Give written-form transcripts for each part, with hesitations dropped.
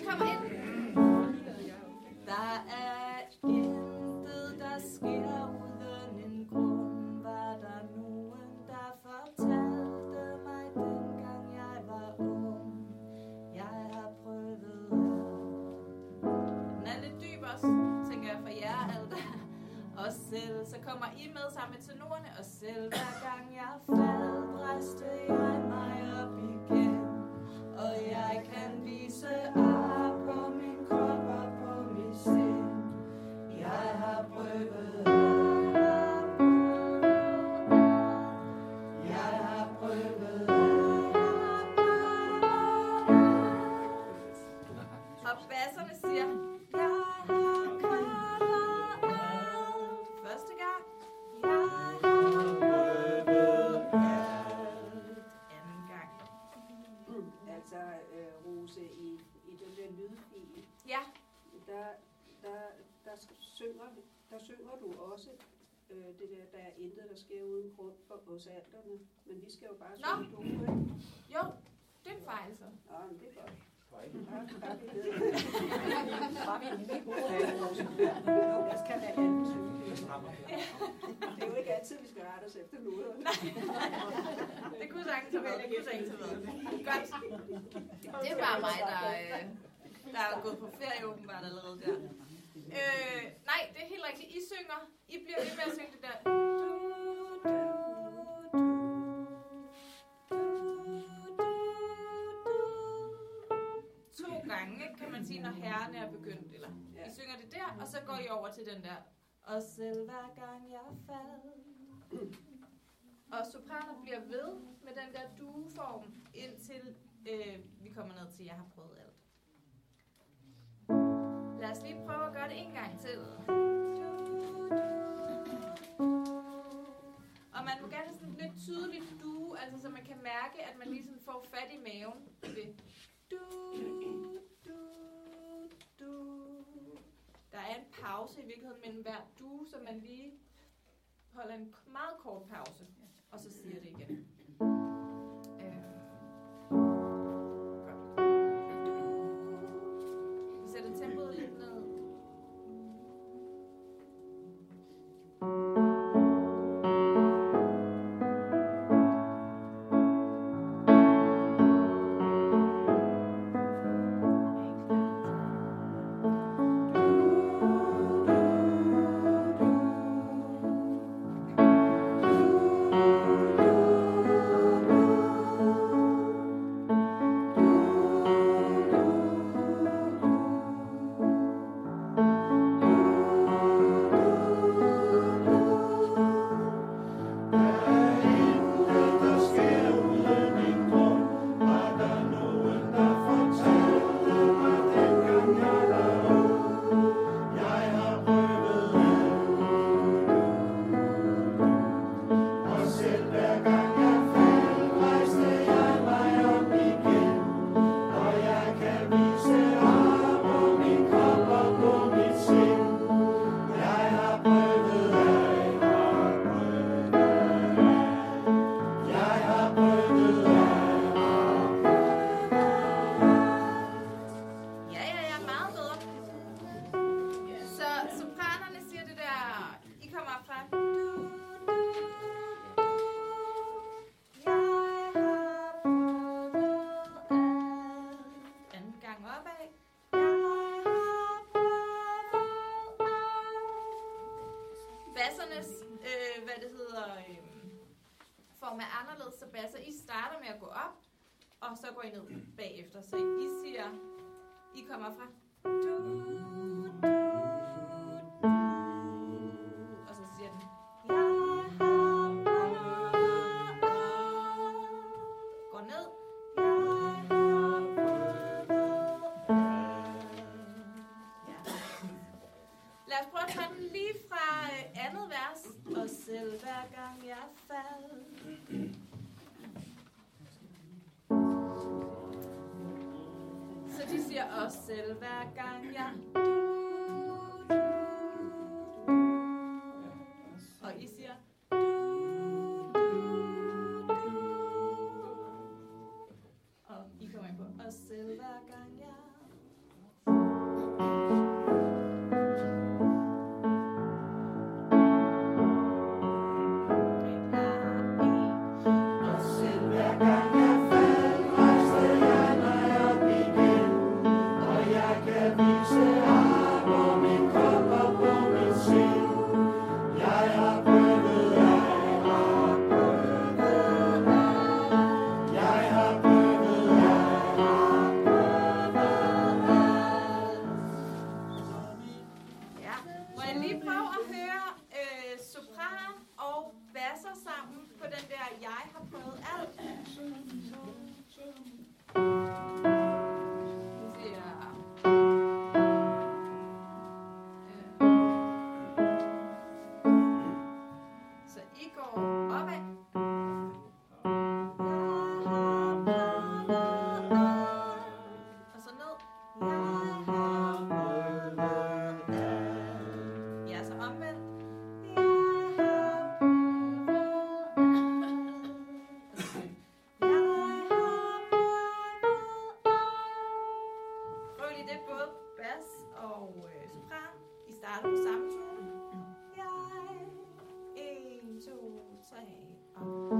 kommer ind. Der er intet, der sker uden en grund. Var der nogen, der fortalte mig, dengang jeg var ung. Jeg har prøvet alt. Den er lidt dyb også, tænker jeg, for jer alt. Og selv, så kommer I med sammen med tenorerne. Og selv hver gang jeg faldt, rejste jeg mig op igen. Og jeg kan vise ar på min krop og på mit sind. Jeg har prøvet alt. Jeg har prøvet alt. Og basserne siger, jeg har prøvet alt. Første gang. Jeg har prøvet alt. Anden gang. Altså, Rose, i den der lydfil, Ja. der synger du også det der er intet, der sker uden grund for os alterne. Men vi skal jo bare synge du, ikke? Jo, det er en fejl så. Ja, men det er godt. Jeg skal lade anden synge. Det er jo ikke altid, vi skal rette os efter noget. Det kunne sagtens have været. Godt. Det er bare mig, der er gået på ferie åbenbart allerede der. Nej, det er helt rigtigt. I synger. I bliver ved med at synge det der. To gange, kan man sige, når herren er begyndt. Eller I synger det der, og så går I over til den der. Og selv hver gang jeg faldt. Og sopraner bliver ved med den der dueform, indtil vi kommer ned til, jeg har prøvet alt. Lad os lige prøve at gøre det en gang til. Og man må gerne have sådan lidt tydeligt due, altså så man kan mærke, at man ligesom får fat i maven ved du. Der er en pause i virkeligheden mellem hver due, så man lige holder en meget kort pause, og så siger det igen. Godt. Vi sætter tempoet lidt ned. Form er anderledes, så basser I starter med at gå op, og så går I ned bagefter. Så I siger, I kommer fra du, og så siger den, jeg har prøvet. Går ned, jeg har prøvet. Ja. Lad os prøve at tage den lige fra andet vers. Og selv hver gang jeg faldt. Så de siger også selv hver gang jeg og I siger og I kommer ind på og selv hver gang jeg starter på samme tone. Jeg, 1, 2, 3, og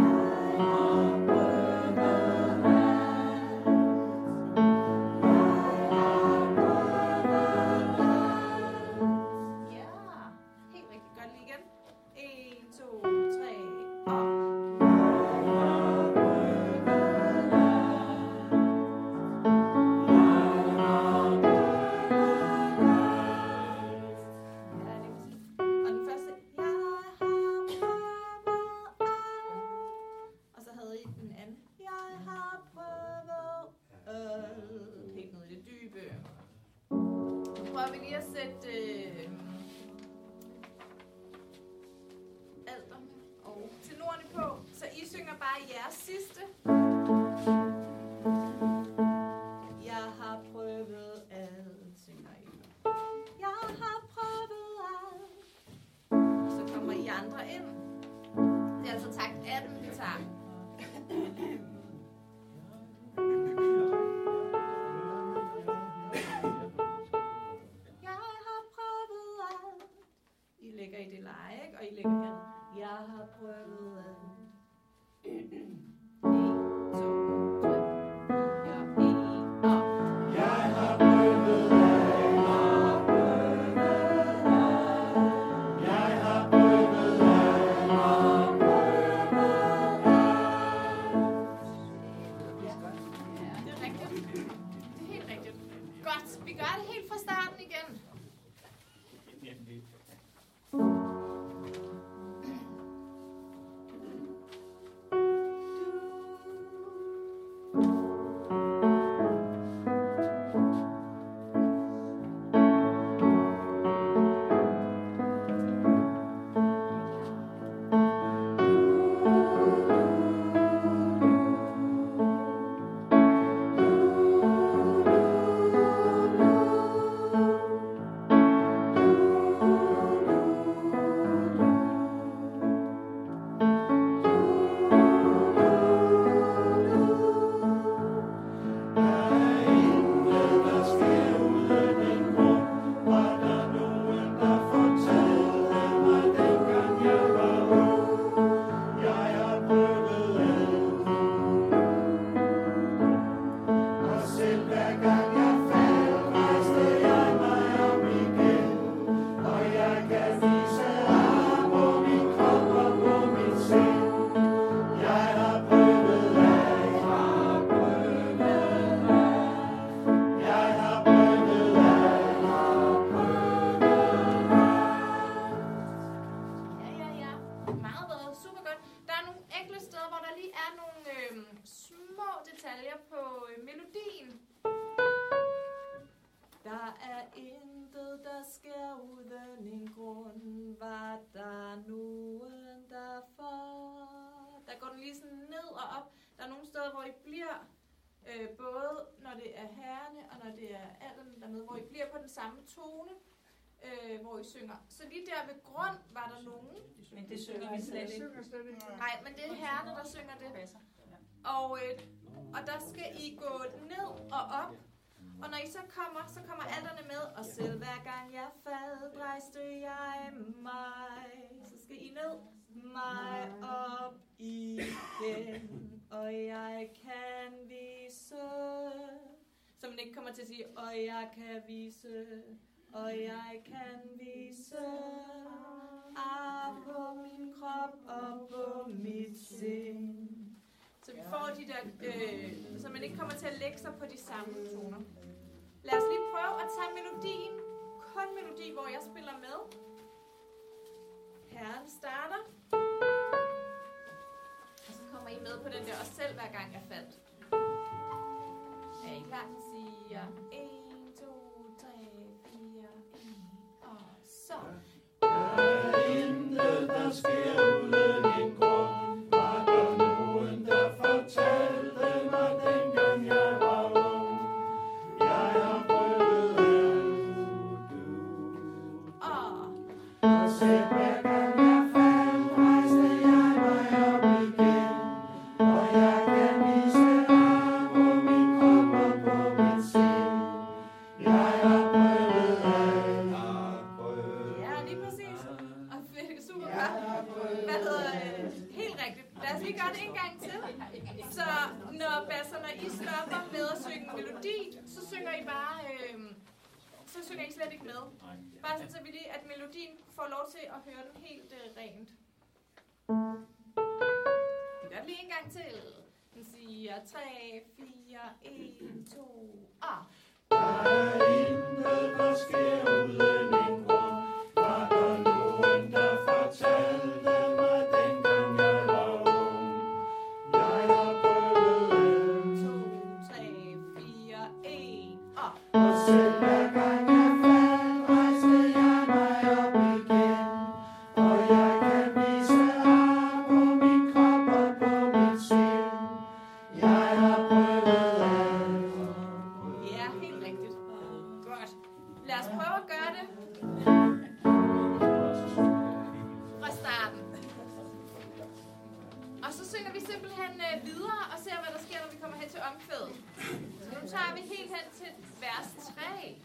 både når det er herrerne og når det er alderne dernede, hvor I bliver på den samme tone, hvor I synger. Så lige der ved grund var der nogen. Men det synger vi slet ikke. Nej, men det er herrerne, der synger det. Og der skal I gå ned og op. Og når I så kommer alderne med. Og selv hver gang jeg faldt, rejste jeg mig. Så skal I ned. Mig op igen. Og jeg kan vise. Så man ikke kommer til at sige, og jeg kan vise. Og jeg kan vise. På min krop og på mit sind. Så vi får de der, så man ikke kommer til at lægge sig på de samme toner. Lad os lige prøve at tage melodien. Kun melodi, hvor jeg spiller med. Herren starter. Og så kommer I med på den der, og selv hver gang jeg faldt. Er I klar? Siger 1, 2, 3, 4, 1, og så. Der er intet, der sker uden en grund. Var der nogen, der fortalte mig dengang jeg var ung. Jeg har prøvet alt, du. Og selv hver gang jeg faldt, rejste jeg mig op igen. Og jeg kan vise en melodi, så synger I bare, så synger I slet ikke med. Bare sådan, så vi lige, at melodien får lov til at høre den helt rent. Vi gør det lige en gang til. Den siger 3, 4, 1, 2, ah. Der er intet, der sker uden en grund. Var der nogen, der fortalte mig, dengang jeg var ung. Jeg har prøvet 2, 3, 4, 1, ah. og selv hver gang jeg faldt, rejste jeg mig op igen. Og jeg kan vise ar på min krop og på mit sind. Jeg har prøvet alt. Ja, helt rigtigt. Godt. Lad os prøve at gøre det fra starten. Og så synger vi simpelthen videre og ser, hvad der sker, når vi kommer hen til omkvædet. Så nu tager vi helt hen til vers 3.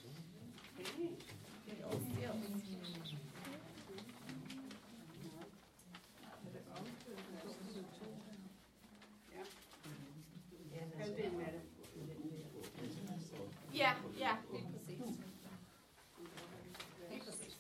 Halvdelen af det. Ja, lige præcis. Lige præcis.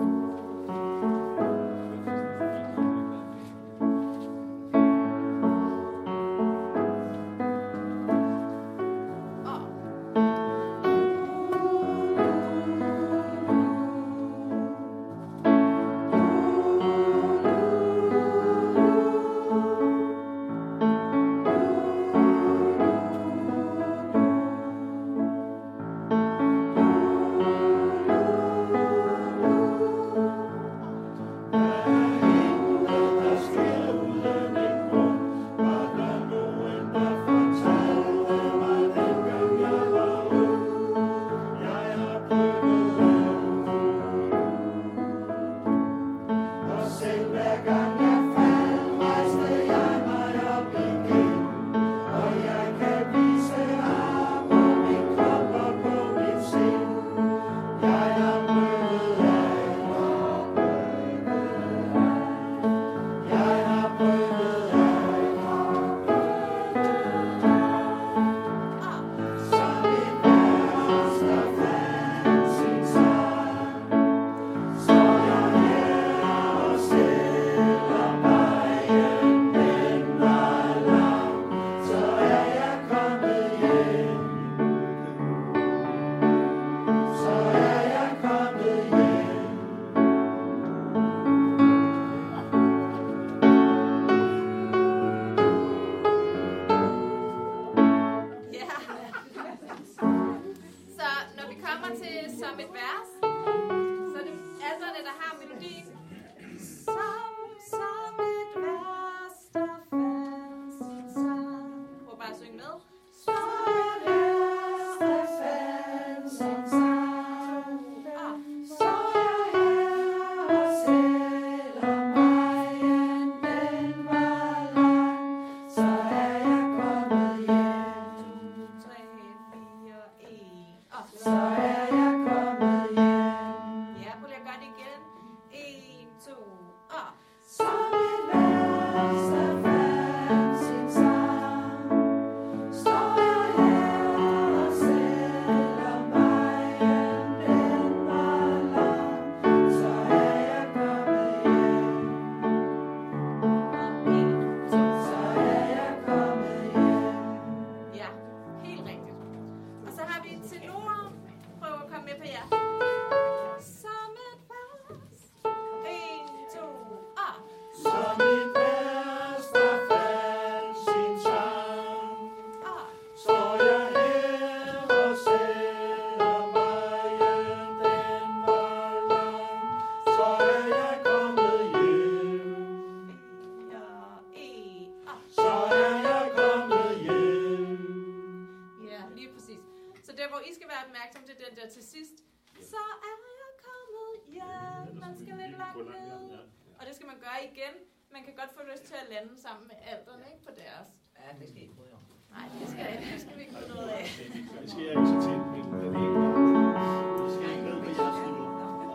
til sidst, så er jeg kommet hjem. Man skal lidt langt ned. Og det skal man gøre igen. Man kan godt få lyst til at lande sammen med alterne, ikke, på deres. Ja, det skal I ikke bryde om. Nej, det skal vi ikke få noget af. Det sker ikke så tit, men det er ikke. Det sker ikke ned på jeres niveau.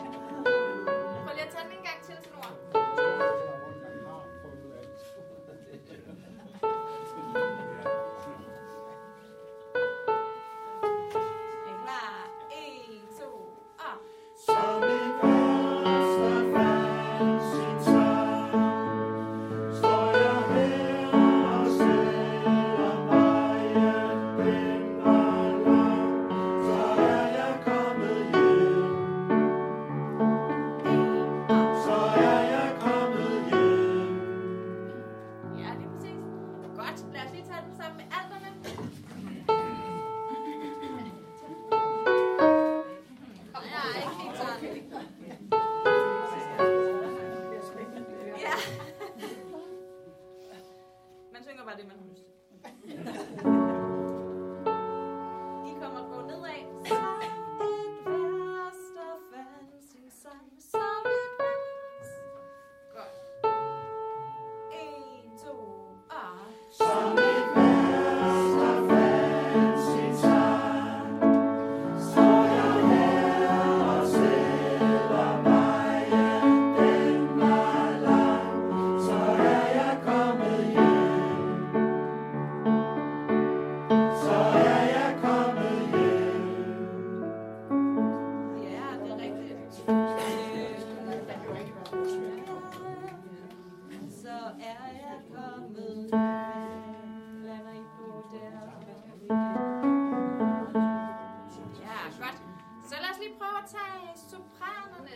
Prøv lige at tage den en gang til, Snor.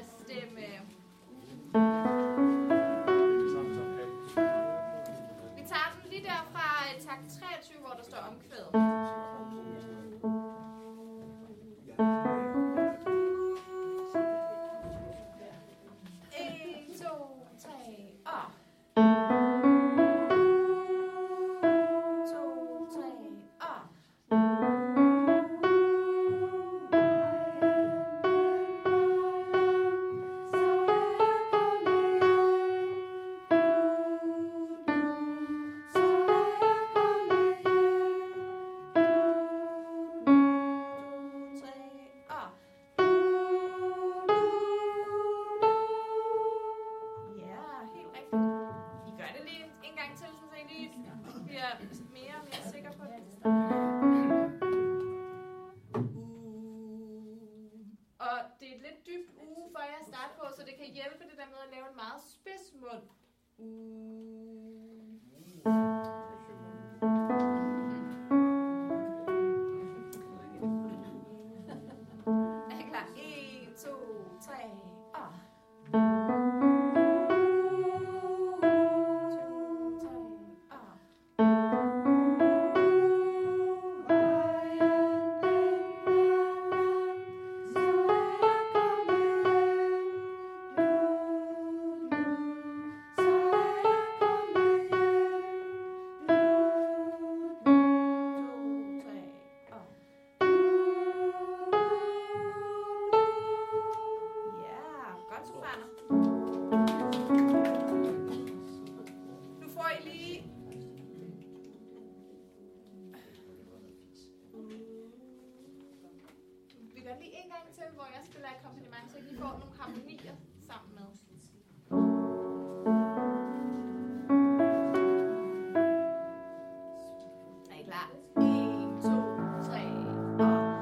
stemme. Vi tager den lige der fra takt 23, hvor der står omkvædet. 1, 2, 3, og. 2, 3, og. Så det kan hjælpe det der med at lave en meget spids mund. Er I klar? 1, 2, 3, og. 2, 3, og. Hvor jeg spiller akkompagnement, så I får nogle harmonier sammen med. Er I klar? 1, 2, 3, og.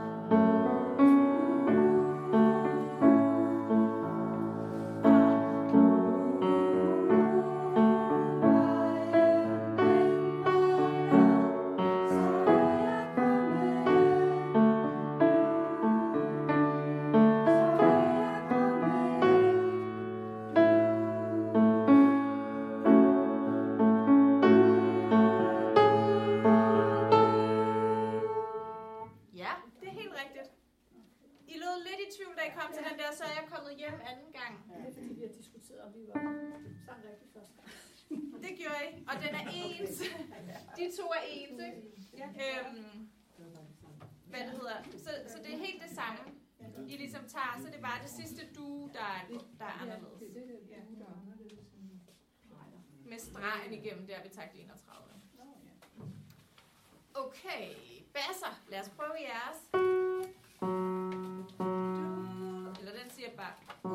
Så er jeg kommet hjem anden gang. Det er fordi, vi har diskuteret, om vi var sammen rigtig første gang. Det gjorde I, og den er ens. De to er ens, ikke? Hvad det hedder. Så det er helt det samme, I ligesom tager. Så det er bare det sidste du, der er anderledes. Med stregen igennem der ved takt 31. Okay, basser. Lad os prøve jeres. Eller den siger bare.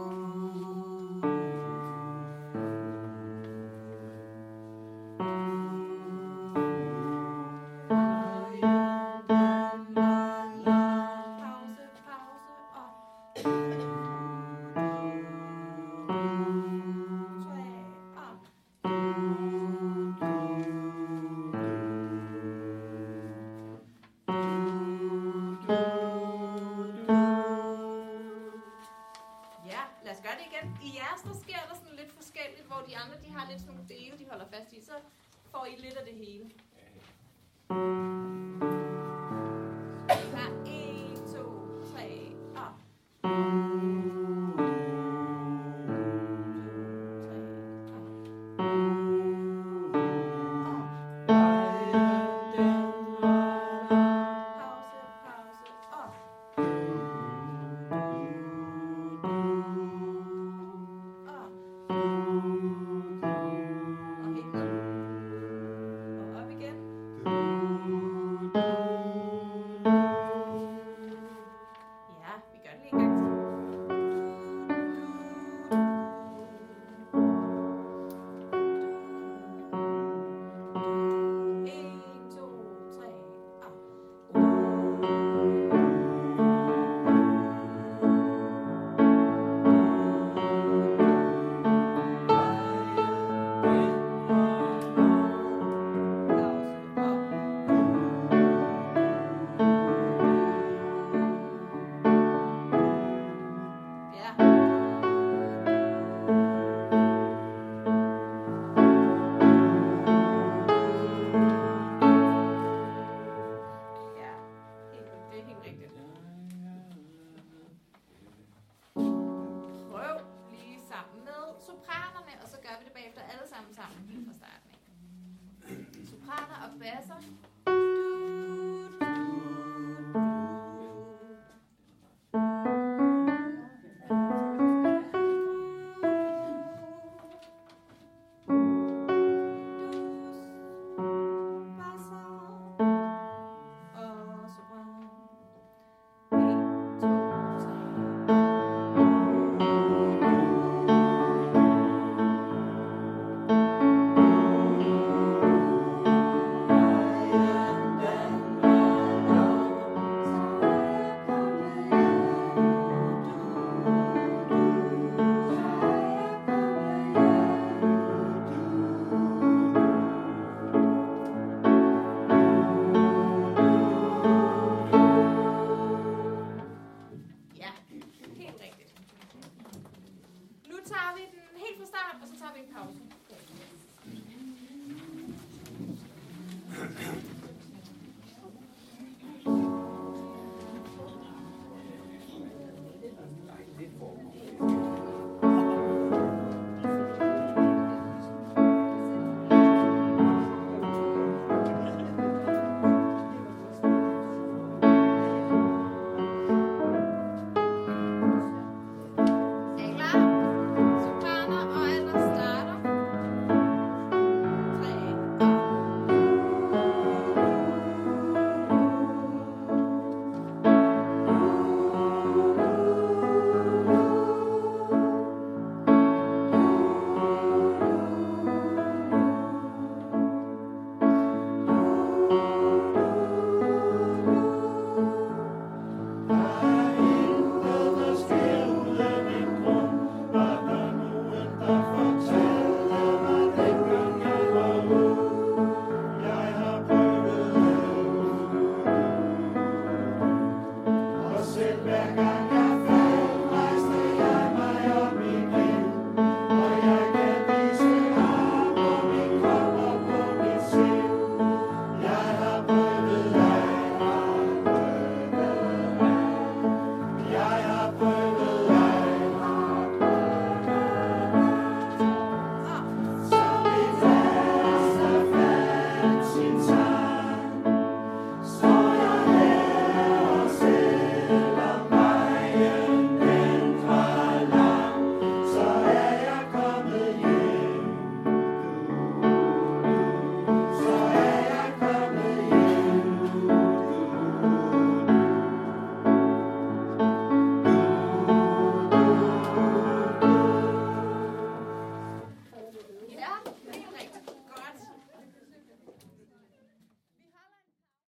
De andre, de har lidt sådan nogle dele, de holder fast i, så får I lidt af det hele. Klar, 1, 2, 3, og. 2, 3, og. basser.